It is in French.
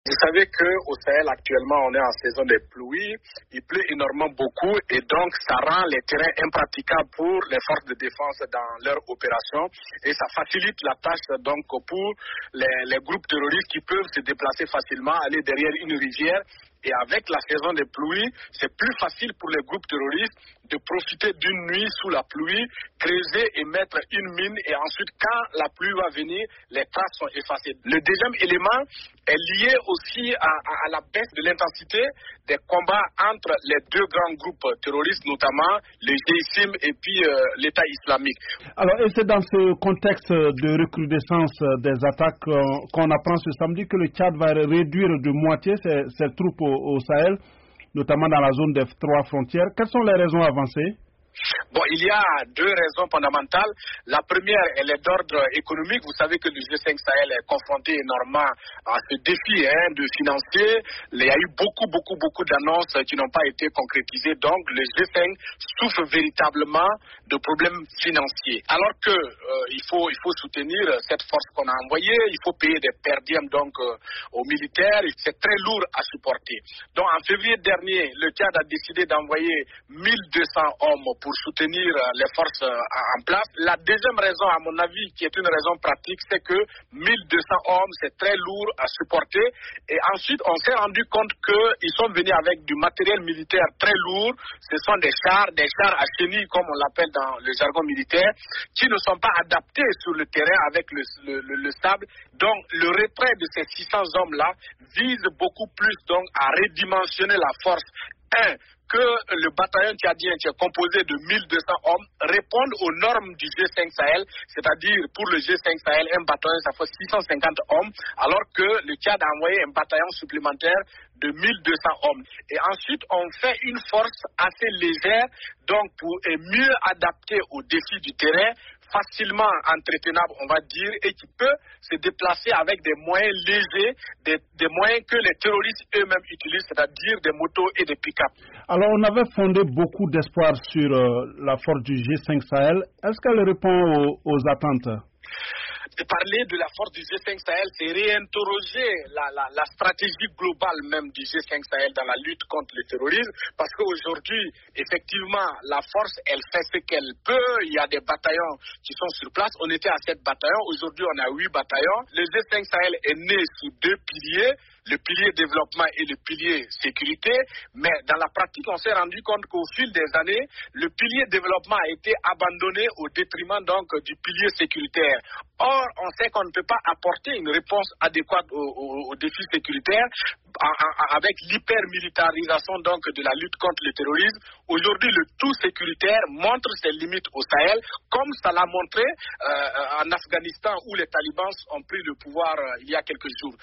Vous savez qu'au Sahel, actuellement, on est en saison des pluies. Il pleut énormément beaucoup et donc ça rend les terrains impraticables pour les forces de défense dans leur opération et ça facilite la tâche donc pour les groupes terroristes qui peuvent se déplacer facilement, aller derrière une rivière. Et avec la saison des pluies, c'est plus facile pour les groupes terroristes de profiter d'une nuit sous la pluie, creuser et mettre une mine. Et ensuite, quand la pluie va venir, les traces sont effacées. Le deuxième élément est lié aussi à la baisse de l'intensité des combats entre les deux grands groupes terroristes, notamment le GISIM et puis l'État islamique. Alors, et c'est dans ce contexte de recrudescence des attaques qu'on apprend ce samedi que le Tchad va réduire de moitié ses troupes au Sahel, notamment dans la zone des trois frontières. Quelles sont les raisons avancées? Bon, il y a deux raisons fondamentales. La première, elle est d'ordre économique. Vous savez que le G5 Sahel est confronté énormément à ce défi de financier. Il y a eu beaucoup d'annonces qui n'ont pas été concrétisées. Donc, le G5 souffre véritablement de problèmes financiers. Alors que il faut soutenir cette force qu'on a envoyée. Il faut payer des per diem donc aux militaires. C'est très lourd à supporter. Donc, en février dernier, le Tchad a décidé d'envoyer 1200 hommes pour soutenir les forces en place. La deuxième raison, à mon avis, qui est une raison pratique, c'est que 1200 hommes, c'est très lourd à supporter. Et ensuite, on s'est rendu compte qu'ils sont venus avec du matériel militaire très lourd. Ce sont des chars à chenilles, comme on l'appelle dans le jargon militaire, qui ne sont pas adaptés sur le terrain avec le sable. Donc, le retrait de ces 600 hommes-là vise beaucoup plus donc à redimensionner la force. Que le bataillon tchadien qui est composé de 1200 hommes réponde aux normes du G5 Sahel, c'est-à-dire pour le G5 Sahel, un bataillon ça fait 650 hommes, alors que le Tchad a envoyé un bataillon supplémentaire de 1200 hommes. Et ensuite, on fait une force assez légère, donc pour mieux adapter aux défis du terrain, facilement entretenable, on va dire, et qui peut se déplacer avec des moyens légers, des moyens que les terroristes eux-mêmes utilisent, c'est-à-dire des motos et des pick-up. Alors, on avait fondé beaucoup d'espoir sur la force du G5 Sahel. Est-ce qu'elle répond aux attentes? De parler de la force du G5 Sahel, c'est réinterroger la stratégie globale même du G5 Sahel dans la lutte contre le terrorisme, parce qu'aujourd'hui, effectivement, la force, elle fait ce qu'elle peut. Il y a des bataillons qui sont sur place. On était à 7 bataillons. Aujourd'hui, on a 8 bataillons. Le G5 Sahel est né sous 2 piliers. Le pilier développement et le pilier sécurité, mais dans la pratique, on s'est rendu compte qu'au fil des années, le pilier développement a été abandonné au détriment donc du pilier sécuritaire. Or, on sait qu'on ne peut pas apporter une réponse adéquate aux défis sécuritaires avec l'hypermilitarisation donc de la lutte contre le terrorisme. Aujourd'hui, le tout sécuritaire montre ses limites au Sahel, comme ça l'a montré en Afghanistan où les talibans ont pris le pouvoir il y a quelques jours.